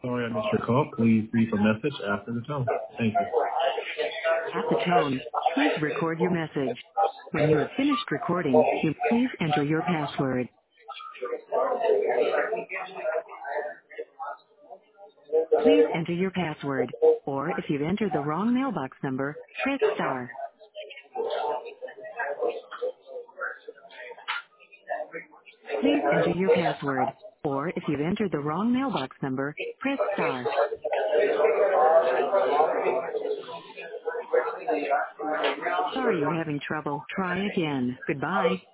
Sorry I missed your call. Please leave a message after the tone. Thank you. At the tone, please record your message. When you have finished recording, you please enter your password. Please enter your password. Or if you've entered the wrong mailbox number, press star. Please enter your password. Or if you've entered the wrong mailbox number, press star. Sorry you're having trouble. Try again. Goodbye.